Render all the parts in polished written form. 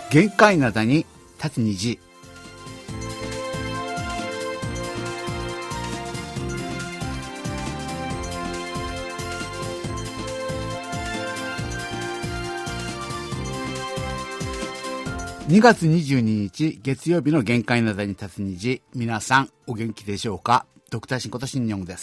限界灘に立つ虹。2月22日月曜日の限界灘に立つ虹。皆さんお元気でしょうか。ドクターシンことシンニョンです。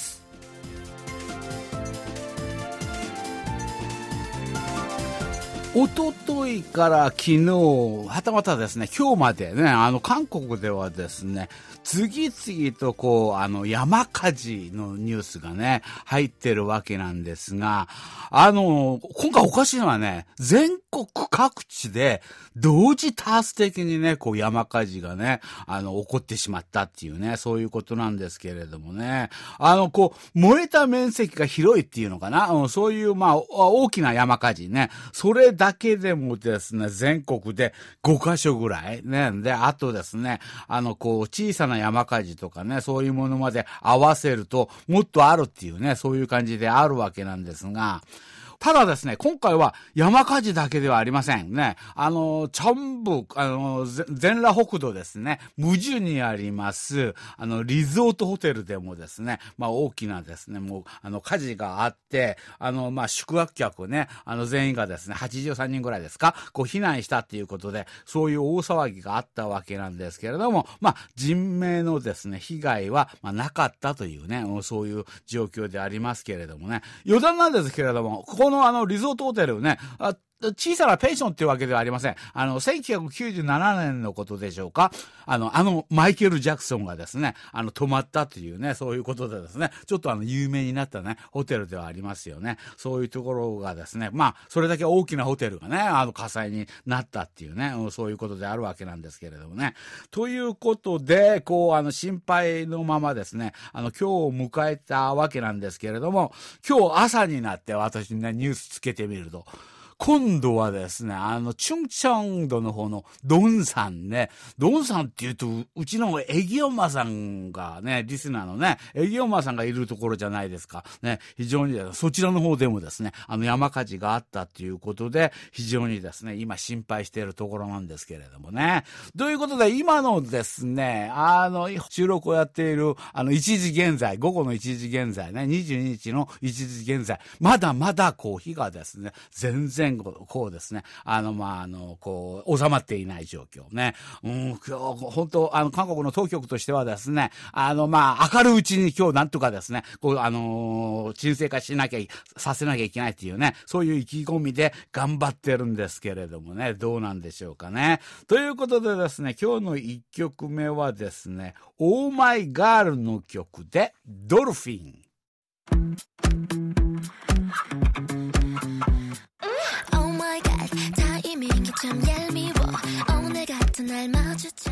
おとといから昨日、はたまたですね、今日までね、韓国ではですね、次々と山火事のニュースがね、入ってるわけなんですが、今回おかしいのはね、全国各地で同時多発的にね、山火事がね、起こってしまったっていうね、そういうことなんですけれどもね、燃えた面積が広いっていうのかな、そういう、大きな山火事ね、それだけでもですね、全国で5カ所ぐらいね、で、あとですね、小さな山火事とかね、そういうものまで合わせると、もっとあるっていうね、そういう感じであるわけなんですが、ただですね、今回は山火事だけではありませんね。チョンブ、全羅北道ですね、ムジュにあります、リゾートホテルでもですね、大きなですね、もう、火事があって、宿泊客ね、全員がですね、83人ぐらいですか、避難したっていうことで、そういう大騒ぎがあったわけなんですけれども、人命のですね、被害は、なかったというね、そういう状況でありますけれどもね、余談なんですけれども、このリゾートホテルね、小さなペンションっていうわけではありません。1997年のことでしょうか。マイケル・ジャクソンがですね、泊まったというね、そういうことでですね、ちょっと有名になったね、ホテルではありますよね。そういうところがですね、それだけ大きなホテルがね、火災になったっていうね、そういうことであるわけなんですけれどもね。ということで、心配のままですね、今日を迎えたわけなんですけれども、今日朝になって私ね、ニュースつけてみると、今度はですね、チュンチョンドの方のドンさんね、ドンさんって言うと、うちのエギオマさんがね、リスナーのね、エギオマさんがいるところじゃないですか。ね、非常にそちらの方でもですね、山火事があったっていうことで、非常にですね、今心配しているところなんですけれどもね。ということで、今のですね、収録をやっている、1時現在、午後の1時現在ね、22日の1時現在、まだまだ火がですね、全然ですね、収まっていない状況ね。今日、本当、韓国の当局としてはですね、明るいうちに今日なんとかですね、沈静化させなきゃいけないっていうね、そういう意気込みで頑張ってるんですけれどもね、どうなんでしょうかね。ということでですね、今日の1曲目はですね、オーマイガールの曲で、ドルフィン。 참 얄미워 오늘 같은 날 마주쳐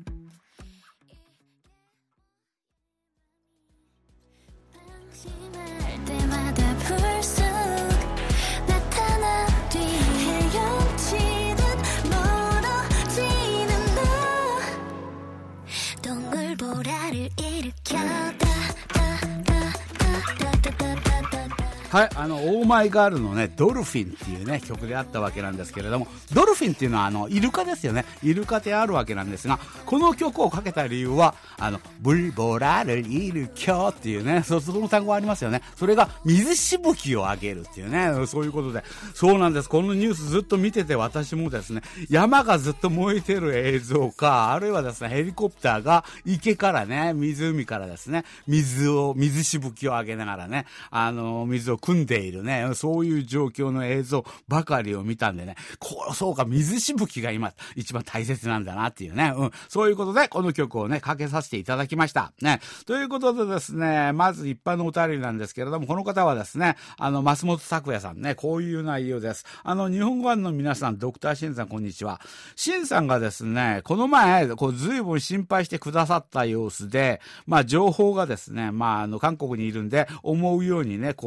방심할 때마다 불쑥 나타나 뒤 헤엄치듯 멀어지는 너 동물보라를 일으켜 はい、オーマイガールのね、ドルフィンっていうね、曲であったわけなんですけれども、ドルフィンっていうのはイルカですよね。イルカであるわけなんですが、この曲をかけた理由は、ブルボラルイルキョっていうね、その単語ありますよね。それが水しぶきを上げるっていうね、そういうことで。そうなんです。このニュースずっと見てて私もですね、山がずっと燃えてる映像か、あるいはですね、ヘリコプターが池からね、湖からですね、水しぶきを上げながらね、水を組んでいるね、そういう状況の映像ばかりを見たんでね、そうか、水しぶきが今一番大切なんだなっていうね、そういうことでこの曲をね、かけさせていただきました。ね。ということでですね、まず一般のお便りなんですけれども、この方はですね、増本拓也さんね、こういう内容です。日本語版の皆さん、ドクターシンさん、こんにちは。シンさんがですね、この前、随分心配してくださった様子で、情報がですね、韓国にいるんで、思うようにね、得ら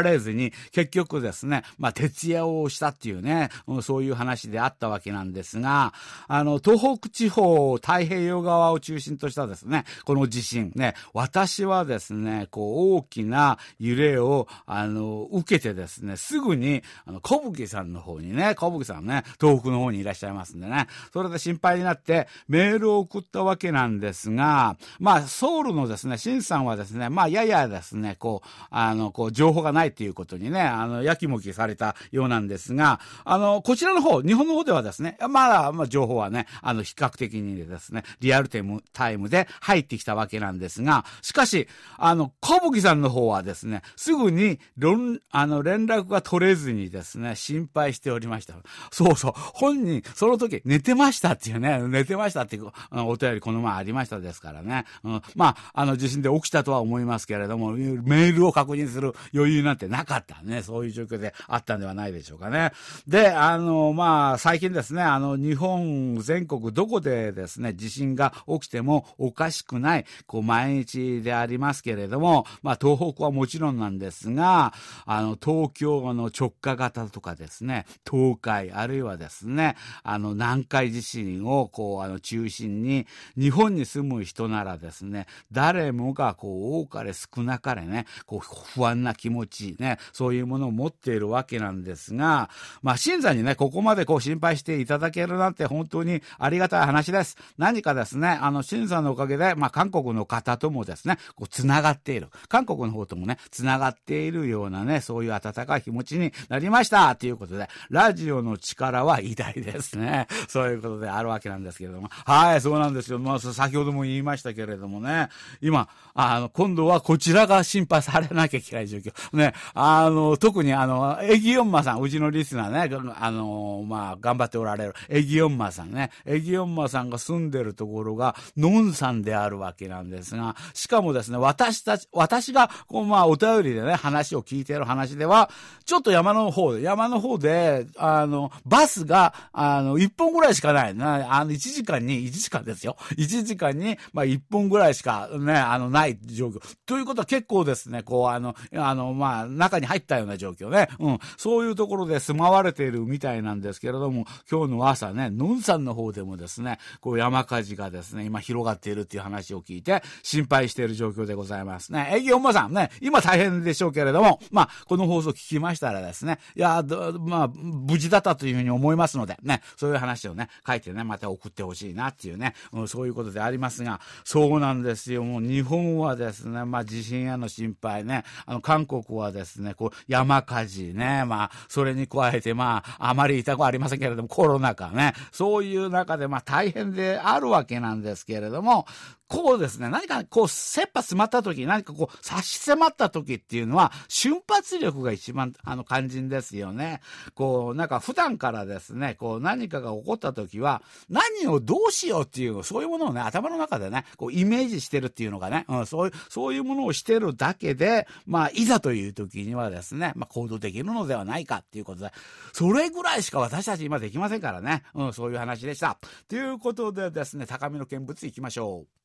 れずに、結局ですね、徹夜をしたっていうね、そういう話であったわけなんですが、東北地方、太平洋側を中心としたですね、この地震ね、私はですね、大きな揺れを、受けてですね、すぐに、小吹さんの方にね、小吹さんね、東北の方にいらっしゃいますんでね、それで心配になってメールを送ったわけなんですが、ソウルのですね、シンさんはですね、ややですね、情報がないということにね、やきもきされたようなんですが、こちらの方、日本の方ではですね、情報はね、比較的にですね、リアルタイムで入ってきたわけなんですが、しかし、小吹さんの方はですね、すぐに連絡が取れずにですね、心配しておりました。そうそう、本人、その時、寝てましたっていうね、寝てましたっていうお便りこの前ありましたですからね。地震で起きたとは思いますけれども、メールを確認する余裕なんてなかったね。そういう状況であったんではないでしょうかね。で、最近ですね、日本全国どこでですね、地震が起きてもおかしくない、毎日でありますけれども、東北はもちろんなんですが、東京の直下型とかですね、東海、あるいはですね、南海地震を中心に、日本に住む人ならですね、誰もが多かれ少なかれね、不安な気持ちね、そういうものを持っているわけなんですが、新さんにね、ここまで心配していただけるなんて本当にありがたい話です。何かですね、新さんのおかげで、韓国の方ともですね、つながっている。韓国の方ともね、つながっているようなね、そういう温かい気持ちになりました。ということで、ラジオの力は偉大ですね。そういうことであるわけなんですけれども。はい、そうなんですよ。先ほども言いましたけれどもね、今、今度はこちらが心配されなきゃいけない状況。ね、特にエギヨンマさん、うちのリスナーね、頑張っておられるエギヨンマさんね、エギヨンマさんが住んでるところがノンさんであるわけなんですが、しかもですね、私が、お便りでね、話を聞いている話では、ちょっと山の方で、バスが、1本ぐらいしかない。1時間ですよ。1時間に、1本ぐらいしかね、ない状況。ということは結構ですね、中に入ったような状況ね。そういうところで住まわれているみたいなんですけれども、今日の朝ね、ノンさんの方でもですね、山火事がですね、今広がっているっていう話を聞いて、心配している状況でございますね。エギオンマさんね、今大変でしょうけれども、この放送聞きましたらですね、無事だったというふうに思いますので、ね、そういう話をね、書いてね、また送ってほしいなっていうね、そういうことでありますが、そうなんですよ。もう日本はですね、地震への心配ね、韓国はですね、山火事ね、それに加えて、あまり痛くはありませんけれども、コロナ禍ね、そういう中で、大変であるわけなんですけれども、ですね、何か切羽詰まった時、何か差し迫った時っていうのは、瞬発力が一番、肝心ですよね。なんか普段からですね、何かが起こった時は、何をどうしようっていう、そういうものをね、頭の中でね、イメージしてるっていうのがね、そういうものをしてるだけで、いざという時にはですね、行動できるのではないかっていうことで、それぐらいしか私たち今できませんからね。そういう話でした。ということでですね、高みの見物行きましょう。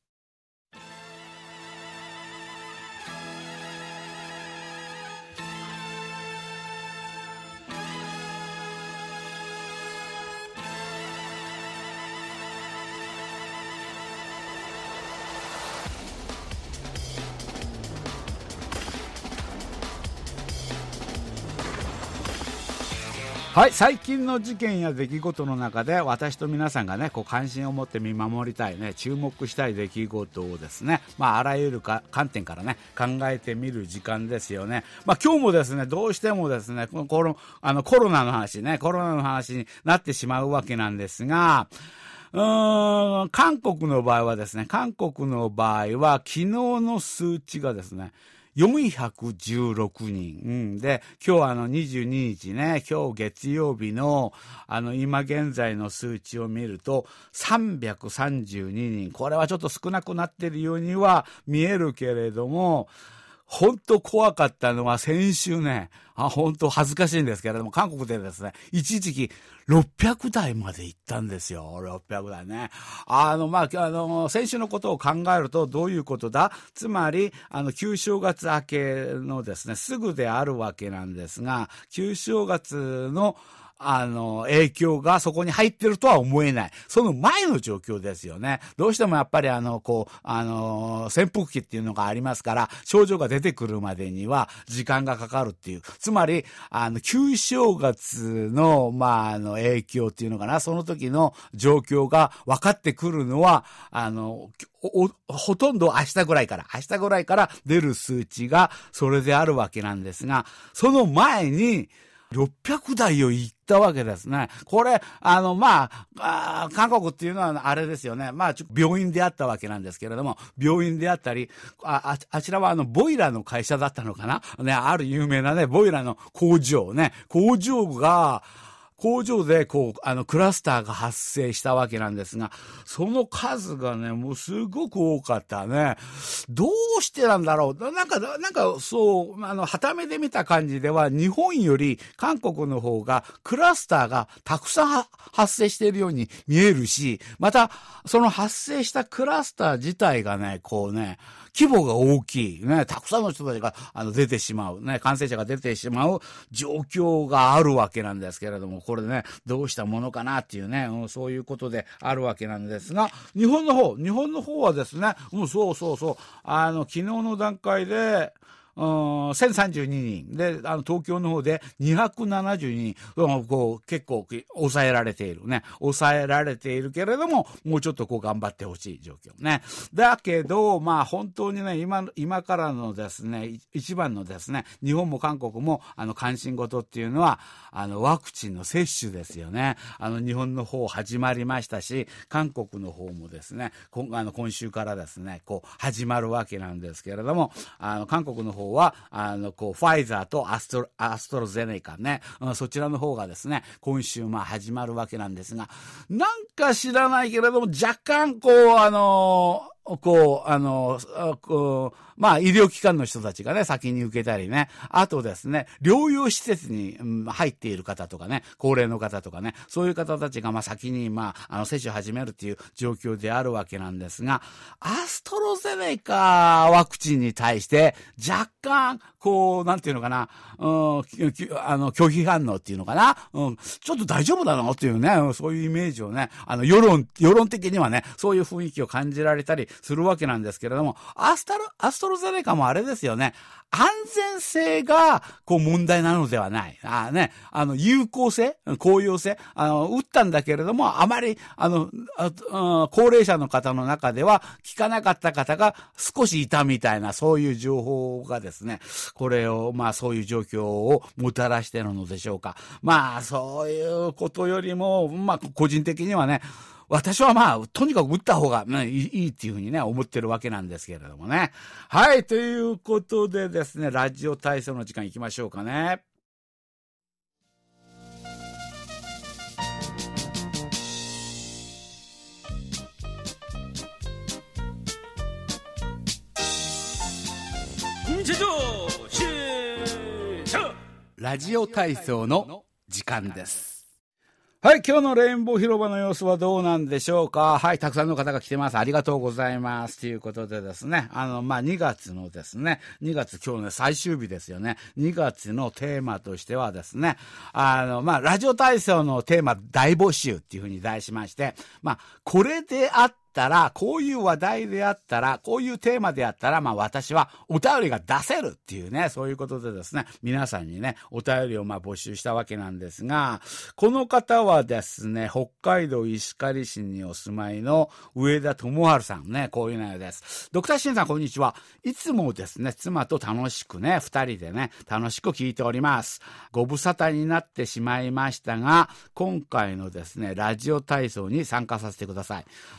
はい、最近の事件や出来事の中で私と皆さんがね、関心を持って見守りたいね、注目したい出来事をですね、あらゆる観点からね、考えてみる時間ですよね。今日もですね、どうしてもですね、コロナの話になってしまうわけなんですが、韓国の場合は昨日の数値がですね、416人、で、今日22日ね、今日月曜日の今現在の数値を見ると332人、これはちょっと少なくなっているようには見えるけれども、 本当怖かったのは先週ね、本当恥ずかしいんですけれども、韓国でですね、一時期600台まで行ったんですよ。600台ね。先週のことを考えるとどういうことだ？つまり、旧正月明けのですね、すぐであるわけなんですが、旧正月の影響がそこに入ってるとは思えない。その前の状況ですよね。どうしてもやっぱり扇風機っていうのがありますから、症状が出てくるまでには時間がかかるっていう。つまり、旧正月の、影響っていうのかな、その時の状況が分かってくるのは、ほとんど明日ぐらいから出る数値がそれであるわけなんですが、その前に、600台を行ったわけですね。これ、韓国っていうのはあれですよね。病院であったわけなんですけれども、病院であったり、あちらはボイラーの会社だったのかなね、ある有名なね、ボイラーの工場でクラスターが発生したわけなんですが、その数がね、もうすごく多かったね。どうしてなんだろう。なんかそう、傍目で見た感じでは、日本より韓国の方がクラスターがたくさん発生しているように見えるし、また、その発生したクラスター自体がね、規模が大きい。ね、たくさんの人たちが出てしまう。ね、感染者が出てしまう状況があるわけなんですけれども、これね、どうしたものかなっていうね、そういうことであるわけなんですが、日本の方はですね、そう。昨日の段階で、1032人で、東京の方で272人、結構抑えられているね。抑えられているけれども、もうちょっと頑張ってほしい状況ね。だけど、本当にね、今からのですね、一番のですね、日本も韓国も、関心事っていうのは、ワクチンの接種ですよね。日本の方始まりましたし、韓国の方もですね、今週からですね、始まるわけなんですけれども、韓国の方は、ファイザーとアストロゼネカね、そちらの方がですね、今週始まるわけなんですが、なんか知らないけれども、若干医療機関の人たちがね、先に受けたりね、あとですね、療養施設に入っている方とかね、高齢の方とかね、そういう方たちが先に接種始めるっていう状況であるわけなんですが、アストロゼネカワクチンに対して若干なんていうのかな、拒否反応っていうのかな、ちょっと大丈夫だなっていうね、そういうイメージをね、世論的にはね、そういう雰囲気を感じられたりするわけなんですけれども、アストロゼネカもあれですよね、安全性が問題なのではない。有効性、効用性、打ったんだけれども、あまり高齢者の方の中では効かなかった方が少しいたみたいな、そういう情報がですね、これをそういう状況をもたらしているのでしょうか。そういうことよりも個人的にはね、私はとにかく打った方が、いいっていうふうにね、思ってるわけなんですけれどもね。はい、ということでですね、ラジオ体操の時間行きましょうかね。ラジオ体操の時間です。はい、今日のレインボー広場の様子はどうなんでしょうか。はい、たくさんの方が来てます。ありがとうございます。ということでですね、2月のですね、今日ね、最終日ですよね。2月のテーマとしてはですね、ラジオ体操のテーマ大募集っていうふうに題しまして、これであったら、こういう話題であったら、こういうテーマであったら、私はお便りが出せるっていうね、そういうことでですね、皆さんにね、お便りを募集したわけなんですが、この方はですね、北海道石狩市にお住まいの上田智春さんね、こういう内容です。ドクターシンさん、こんにちは。いつもですね、妻と楽しくね、二人でね、楽しく聞いております。ご無沙汰になってしまいましたが、今回のですね、ラジオ体操に参加させてください。前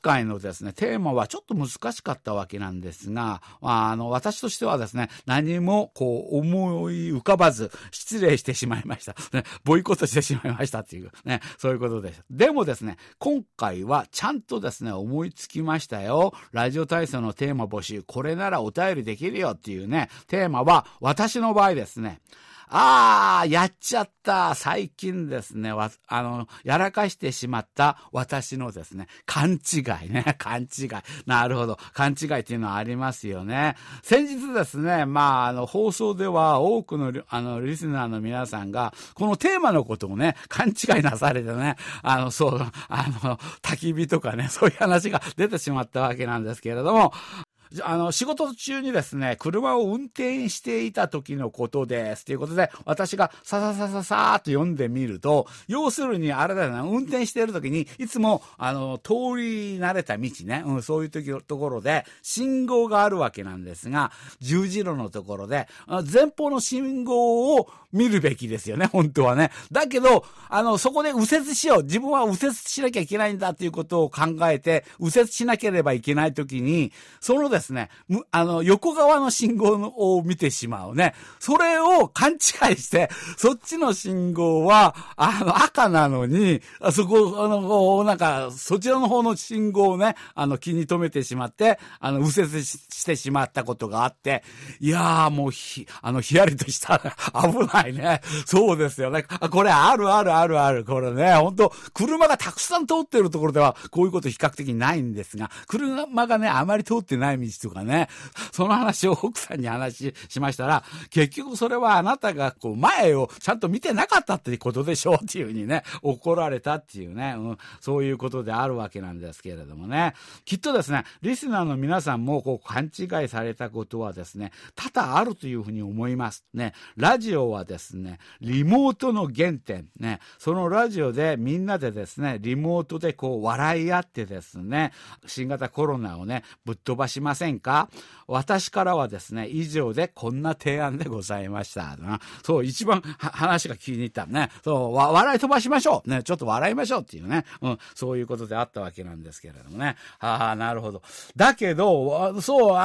回のですね、テーマはちょっと難しかったわけなんですが、私としてはですね、何も思い浮かばず、失礼してしまいました。ね、ボイコットしてしまいましたっていうね、そういうことです。でもですね、今回はちゃんとですね、思いつきましたよ。ラジオ体操のテーマ募集、これならお便りできるよっていうね、テーマは、私の場合ですね、やっちゃった。最近ですね、やらかしてしまった私のですね、勘違いね、勘違い。なるほど。勘違いっていうのはありますよね。先日ですね、放送では多くの、リスナーの皆さんが、このテーマのことをね、勘違いなされてね、焚き火とかね、そういう話が出てしまったわけなんですけれども、仕事中にですね、車を運転していた時のことです。ということで、私がさーっと読んでみると、要するにあれだよな、運転している時に、いつも、通り慣れた道ね、そういうところで、信号があるわけなんですが、十字路のところで、前方の信号を見るべきですよね、本当はね。だけど、そこで右折しよう。自分は右折しなきゃいけないんだっていうことを考えて、右折しなければいけない時に、そのですね、横側の信号を見てしまうね。それを勘違いして、そっちの信号は、赤なのに、そちらの方の信号をね、気に留めてしまって、右折してしまったことがあって、いやーもうひやりとした危ないね。そうですよね。これある。これね、本当車がたくさん通ってるところでは、こういうこと比較的ないんですが、車がね、あまり通ってない道とかね、その話を奥さんに話しましたら、結局それはあなたが前をちゃんと見てなかったっていうことでしょうっていうふうにね、怒られたっていうね、そういうことであるわけなんですけれどもね。きっとですね、リスナーの皆さんも勘違いされたことはですね、多々あるというふうに思いますね。ラジオはですね、リモートの原点ね、そのラジオでみんなでですね、リモートで笑い合ってですね、新型コロナをね、ぶっ飛ばしませんか？私からはですね、以上でこんな提案でございました。そう、一番話が気に入ったね。そう、笑い飛ばしましょう。ね、ちょっと笑いましょうっていうね。そういうことであったわけなんですけれどもね。なるほど。だけど、そう、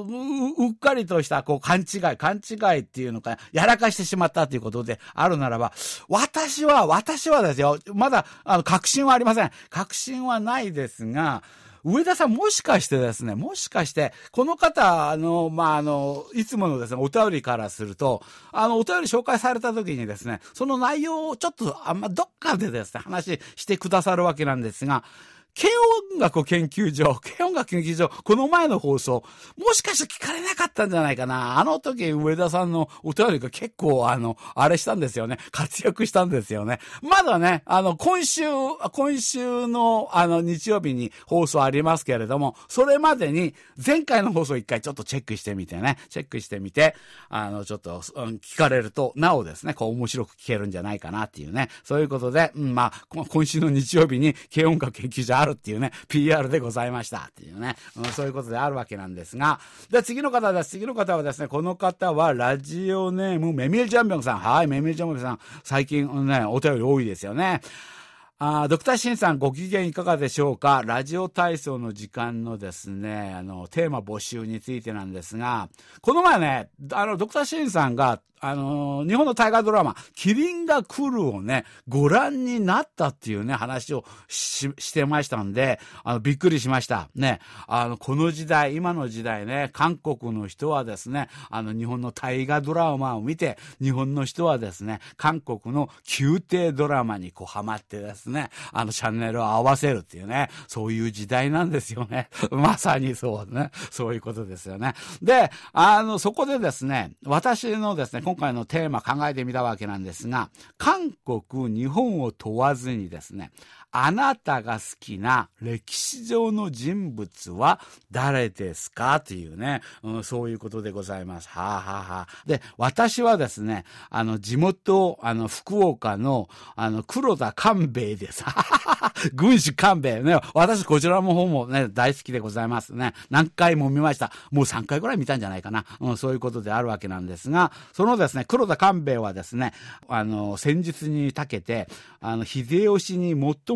うっかりとした勘違いっていうのか、やらかしてしまったということであるならば、私はですよ、まだ、確信はありません。確信はないですが、上田さんもしかして、この方いつものですね、お便りからすると、お便り紹介された時にですね、その内容をちょっとどっかでですね、話してくださるわけなんですが、軽音楽研究所、この前の放送、もしかして聞かれなかったんじゃないかな。あの時、上田さんのお便りが結構、あれしたんですよね。活躍したんですよね。まだね、今週の、日曜日に放送ありますけれども、それまでに、前回の放送一回ちょっとチェックしてみて、ちょっと、聞かれると、なおですね、面白く聞けるんじゃないかなっていうね。そういうことで、今週の日曜日に、軽音楽研究所あるっていうね、PR でございましたっていうね、そういうことであるわけなんですが、で、次の方はですね、この方はラジオネームメミルジャンビョンさん。はい、メミルジャンビョンさん、最近ね、お便り多いですよね。ドクターシンさん、ご機嫌いかがでしょうか？ラジオ体操の時間のですね、テーマ募集についてなんですが、この前ね、ドクターシンさんが、日本の大河ドラマ、キリンが来るをね、ご覧になったっていうね、話をしてましたんで、びっくりしました。ね、この時代、今の時代ね、韓国の人はですね、日本の大河ドラマを見て、日本の人はですね、韓国の宮廷ドラマにハマってですね、チャンネルを合わせるっていうね、そういう時代なんですよね。まさにそうね。そういうことですよね。で、そこでですね、私のですね、今回のテーマ考えてみたわけなんですが、韓国、日本を問わずにですね、あなたが好きな歴史上の人物は誰ですかというね、そういうことでございます。で、私はですね、地元、福岡の、黒田官兵衛です。軍師官兵衛ね。私、こちらの方もね、大好きでございますね。何回も見ました。もう3回ぐらい見たんじゃないかな。そういうことであるわけなんですが、そのですね、黒田官兵衛はですね、戦術に長けて、秀吉に最も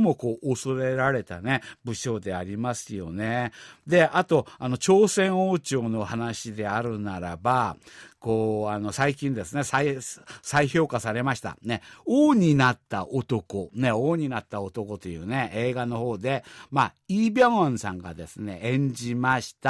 もこう恐れられたね、武将でありますよね。で、あと、朝鮮王朝の話であるならば、こう、最近ですね、再評価されました。ね、王になった男、ね、王になった男というね、映画の方で、イ・ビョンウンさんがですね、演じました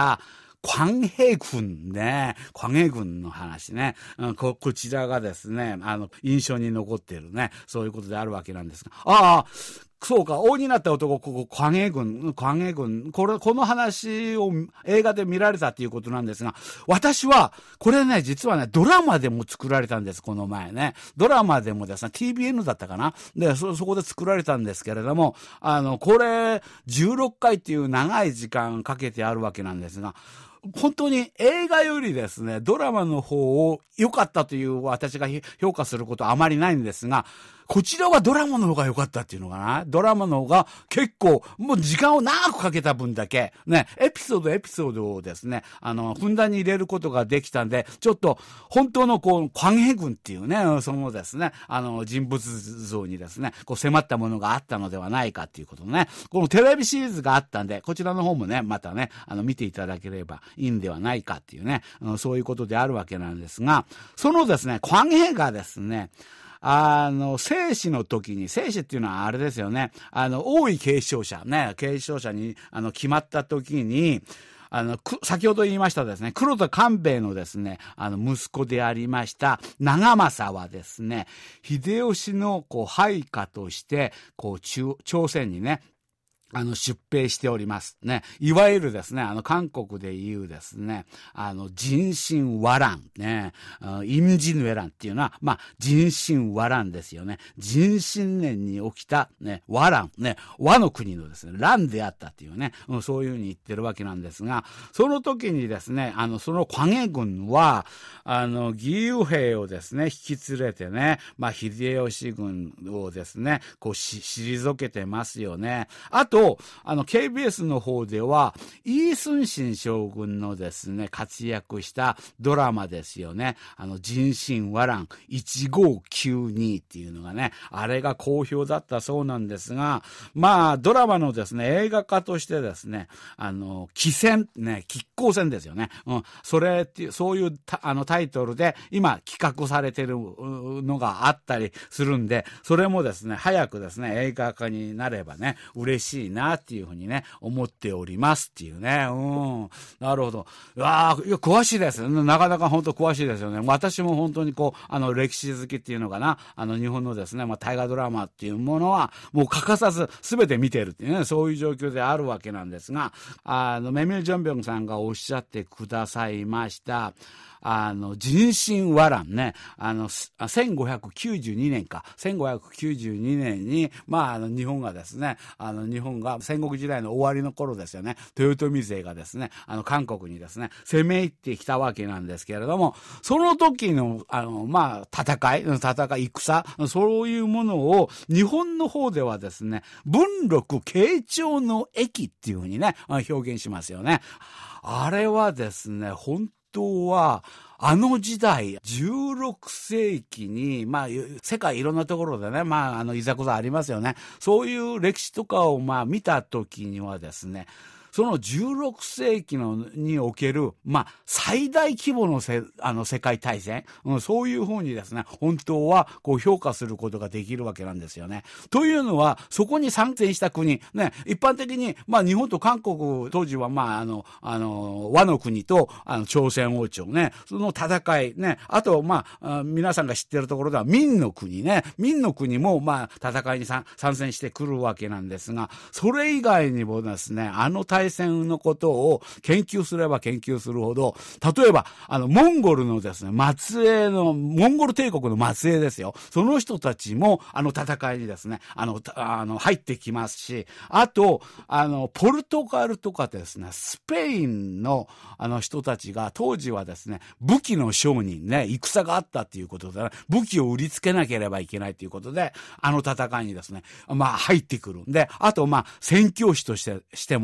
、광해군ね。광해군の話ね。こちらがですね、印象に残っているね。そういうことであるわけなんですが。そうか、王になった男、광해군。この話を映画で見られたっていうことなんですが、私は、これね、実はね、ドラマでも作られたんです、この前ね。ドラマでもですね、TBN だったかな。で、そこで作られたんですけれども、これ、16回っていう長い時間かけてあるわけなんですが、本当に映画よりですね、ドラマの方を良かったという私が評価することはあまりないんですが、こちらはドラマの方が良かったっていうのかな。ドラマの方が結構、もう時間を長くかけた分だけ、ね、エピソードをですね、ふんだんに入れることができたんで、ちょっと、本当の광해軍っていうね、そのですね、人物像にですね、こう迫ったものがあったのではないかっていうことね。このテレビシリーズがあったんで、こちらの方もね、またね、見ていただければいいんではないかっていうね、そういうことであるわけなんですが、そのですね、광해がですね、生死の時に、生死っていうのはあれですよね。王位継承者ね、継承者に、決まった時に、先ほど言いましたですね、黒田官兵衛のですね、息子でありました、長政はですね、秀吉の、配下として、朝鮮にね、出兵しておりますね。いわゆるですね、韓国で言うですね、人心和乱ね、임진왜란っていうのは、人心和乱ですよね。人心年に起きたね、和乱ね、和の国のですね、乱であったっていうね、そういうふうに言ってるわけなんですが、その時にですね、その광해軍は、義勇兵をですね、引き連れてね、秀吉軍をですね、退けてますよね。あと、KBS の方では、イ・スンシン将軍のですね、活躍したドラマですよね。人心和乱1592っていうのがね、あれが好評だったそうなんですが、ドラマのですね、映画化としてですね、騎戦、ね、亀甲戦ですよね。そういうタイトルで今企画されてるのがあったりするんで、それもですね、早くですね、映画化になればね、嬉しいなっていうふうにね、思っておりますっていうね。なるほど。いや、詳しいです。なかなか本当詳しいですよね。私も本当に歴史好きっていうのかな、日本のですね、大河ドラマっていうものは、もう欠かさず全て見てるっていうね、そういう状況であるわけなんですが、メミル・ジョンビョンさんがおっしゃってくださいました、人心和乱ね、1592年か、1592年に、日本がですね、日本が戦国時代の終わりの頃ですよね、豊臣勢がですね、韓国にですね、攻め入ってきたわけなんですけれども、その時の、戦い、戦、そういうものを、日本の方ではですね、文禄慶長の役っていうふうにね、表現しますよね。あれはですね、本当は、時代、16世紀に、世界いろんなところでね、いざこざありますよね。そういう歴史とかを見たときにはですね、その16世紀における、最大規模の世界大戦、そういうふうにですね、本当は評価することができるわけなんですよね。というのは、そこに参戦した国、ね、一般的に、日本と韓国、当時は、和の国と、朝鮮王朝ね、その戦い、ね、あと、皆さんが知ってるところでは、明の国ね、明の国も、戦いに参戦してくるわけなんですが、それ以外にもですね、大戦のことを研究すれば研究するほど、例えば、モンゴルのですね、モンゴル帝国の末裔ですよ。その人たちも、戦いにですね、入ってきますし、あと、ポルトガルとかですね、スペインの、人たちが、当時はですね、武器の商人ね、戦があったっていうことで、武器を売りつけなければいけないということで、戦いにですね、入ってくるんで、あと、宣教師としてもですね、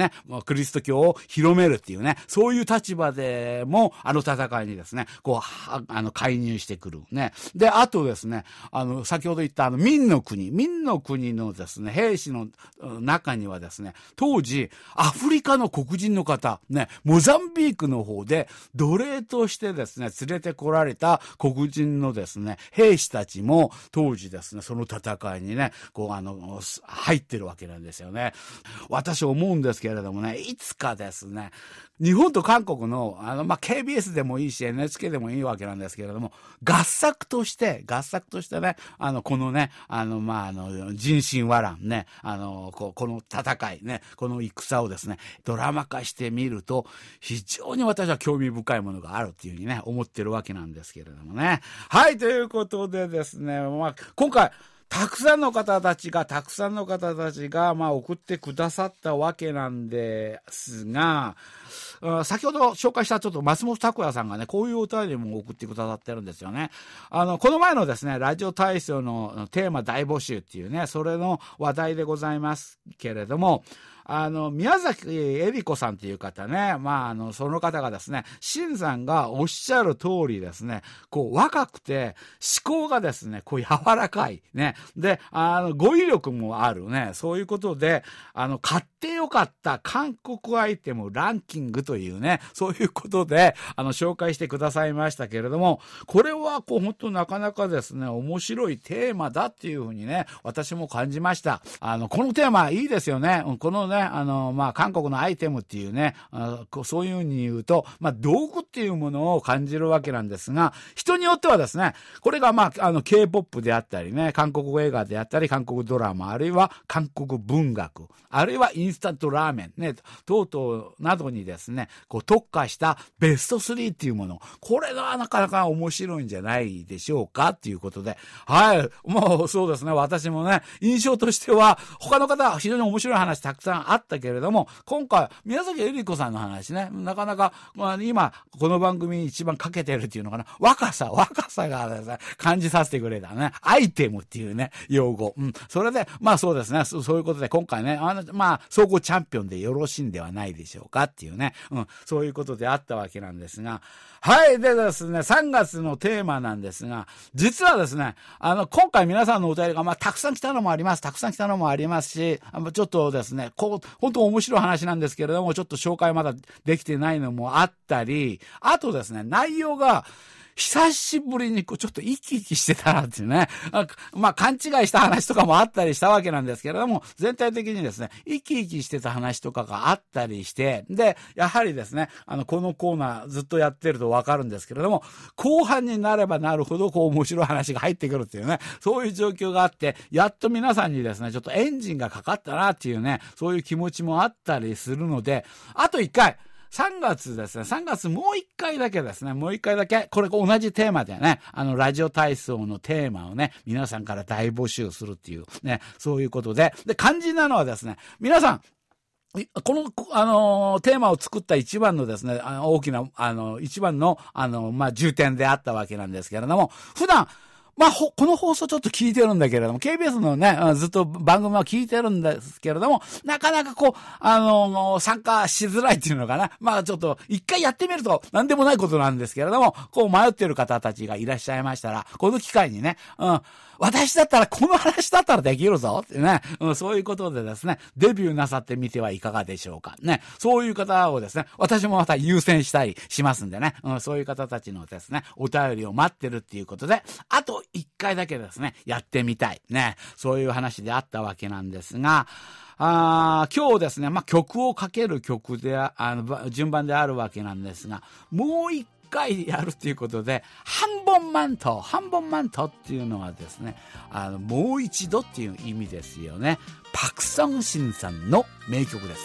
ね、キリスト教を広めるっていうね、そういう立場でも、戦いにですね、介入してくる。ね。で、あとですね、先ほど言った明の国のですね、兵士の中にはですね、当時、アフリカの黒人の方、ね、モザンビークの方で奴隷としてですね、連れてこられた黒人のですね、兵士たちも当時ですね、その戦いにね、入ってるわけなんですよね。私思うんですけれどもね、いつかですね、日本と韓国の、KBS でもいいし、NHK でもいいわけなんですけれども、合作としてね、このね、人心和乱ね、この戦いね、この戦をですね、ドラマ化してみると、非常に私は興味深いものがあるっていうふうにね、思ってるわけなんですけれどもね。はい、ということでですね、今回、たくさんの方たちが、送ってくださったわけなんですが、先ほど紹介したちょっと松本拓也さんがね、こういうお便りも送ってくださってるんですよね。この前のですね、ラジオ体操のテーマ大募集っていうね、それの話題でございますけれども、宮崎恵理子さんっていう方ね、その方がですね、新さんがおっしゃる通りですね、若くて、思考がですね、柔らかい、ね。で、語彙力もあるね。そういうことで、買ってよかった韓国アイテムランキングというね、そういうことで、紹介してくださいましたけれども、これは、本当なかなかですね、面白いテーマだっていうふうにね、私も感じました。このテーマいいですよね。このね、韓国のアイテムっていうね、そういうふうに言うと、道具っていうものを感じるわけなんですが、人によってはですね、これがK-POP であったりね、韓国映画であったり、韓国ドラマ、あるいは韓国文学、あるいはインスタントラーメンね、等々などにですね、特化したベスト3っていうもの、これがなかなか面白いんじゃないでしょうかっていうことで、はい、もうそうですね、私もね、印象としては、他の方は非常に面白い話たくさんあったけれども、今回、宮崎恵理子さんの話ね、なかなか、今、この番組に一番かけてるっていうのかな、若さがですね、感じさせてくれたね、アイテムっていうね、用語。それで、そうですね、そういうことで、今回ね、総合チャンピオンでよろしいんではないでしょうかっていうね、そういうことであったわけなんですが、はい、でですね、3月のテーマなんですが、実はですね、今回皆さんのお便りが、たくさん来たのもありますし、ちょっとですね、本当面白い話なんですけれども、ちょっと紹介まだできてないのもあったり、あとですね、内容が、久しぶりにちょっと生き生きしてたなっていうね。勘違いした話とかもあったりしたわけなんですけれども、全体的にですね、生き生きしてた話とかがあったりして、で、やはりですね、このコーナーずっとやってるとわかるんですけれども、後半になればなるほど、面白い話が入ってくるっていうね、そういう状況があって、やっと皆さんにですね、ちょっとエンジンがかかったなっていうね、そういう気持ちもあったりするので、あと1回、3月ですね。3月もう一回だけ、これ同じテーマでね、ラジオ体操のテーマをね、皆さんから大募集するっていうね、そういうことで、肝心なのはですね、皆さん、この、テーマを作った一番のですね、大きな、一番の、重点であったわけなんですけれども、普段、この放送ちょっと聞いてるんだけれども、KBS のね、ずっと番組は聞いてるんですけれども、なかなか参加しづらいっていうのかな。ちょっと、一回やってみると、なんでもないことなんですけれども、迷ってる方たちがいらっしゃいましたら、この機会にね、私だったら、この話だったらできるぞってね、そういうことでですね、デビューなさってみてはいかがでしょうか。ね、そういう方をですね、私もまた優先したりしますんでね、そういう方たちのですね、お便りを待ってるっていうことで、あと1回だけですね、やってみたい。ね、そういう話であったわけなんですが、今日ですね、曲をかける曲で、順番であるわけなんですが、もう一回やるということで、半本マントっていうのはですね、もう一度っていう意味ですよね。パクソンシンさんの名曲です。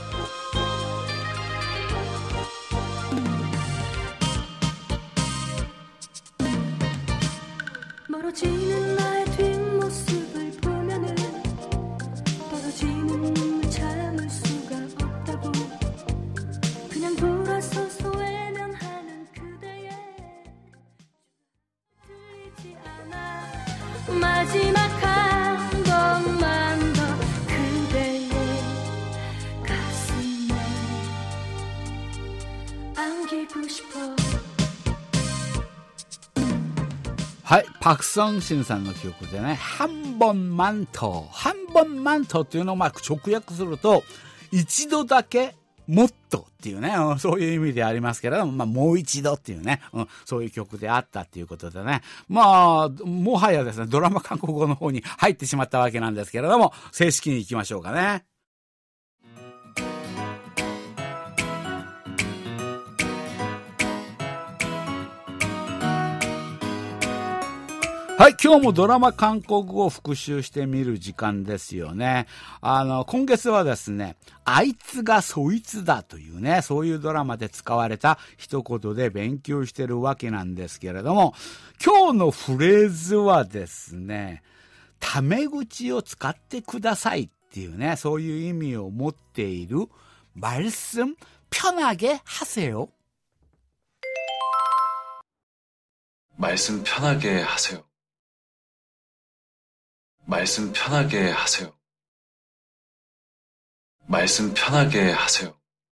멀어지는 나의 뒷모습을 보면은 떨어지는 눈물 참을 수가 없다고 그냥 돌아서서 외면하는 그대의 들리지 않아 마지막 한 번만 더 그대의 가슴 はい、パクソンシンさんの曲でね、한 번만 더、한 번만 더っていうのを直訳すると、一度だけもっとっていうね、そういう意味でありますけれども、もう一度っていうね、そういう曲であったっていうことでね、もはやですね、ドラマ韓国語の方に入ってしまったわけなんですけれども、正式に行きましょうかね。はい、今日もドラマ韓国語を復習してみる時間ですよね。今月はですね、あいつがそいつだというね、そういうドラマで使われた一言で勉強してるわけなんですけれども、今日のフレーズはですね、タメ口を使ってくださいっていうね、そういう意味を持っている말씀 편하게 하세요。 말씀 편하게 하세요. 말씀 편하게 하세요. 말씀 편하게 하세요.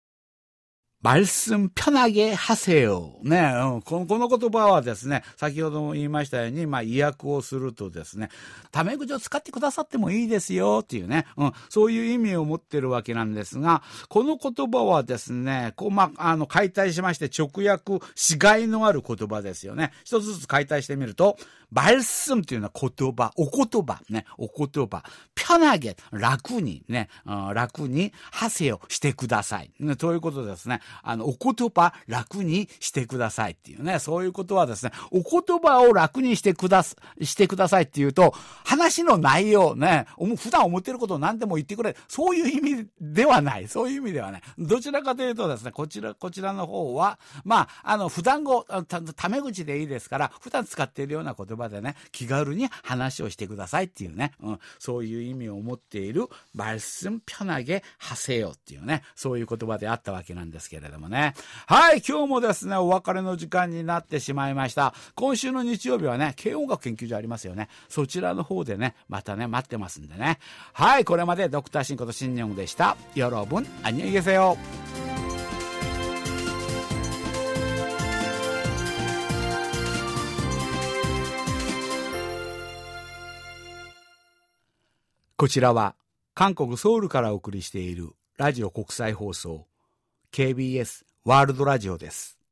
말씀 편하게 하세요。ね、この言葉はですね、先ほども言いましたように、意訳をするとですね、タメ口を使ってくださってもいいですよっていうね、そういう意味を持ってるわけなんですが、この言葉はですね、解体しまして直訳しがいのある言葉ですよね。一つずつ解体してみると、말씀っていうのは言葉、お言葉ね、お言葉。편하게、楽にね、楽に하세요、してください。ね、ということですね。お言葉楽にしてくださいっていうね、そういうことはですね、お言葉を楽にしてくださいっていうと、話の内容ね、普段思ってることを何でも言ってくれ、そういう意味ではない。そういう意味ではない。どちらかというとですね、こちらの方は、普段語、タメ口でいいですから、普段使っているような言葉でね、気軽に話をしてくださいっていうね、そういう意味を持っている말씀 편하게 하세요っていうね、そういう言葉であったわけなんですけれどもね。はい、今日もですね、お別れの時間になってしまいました。今週の日曜日はね、軽音楽研究所ありますよね。そちらの方でね、またね、待ってますんでね。はい、これまでドクターシンことシンニョンでした。여러분、안녕히 계세요。こちらは韓国ソウルからお送りしているラジオ国際放送KBSワールドラジオです。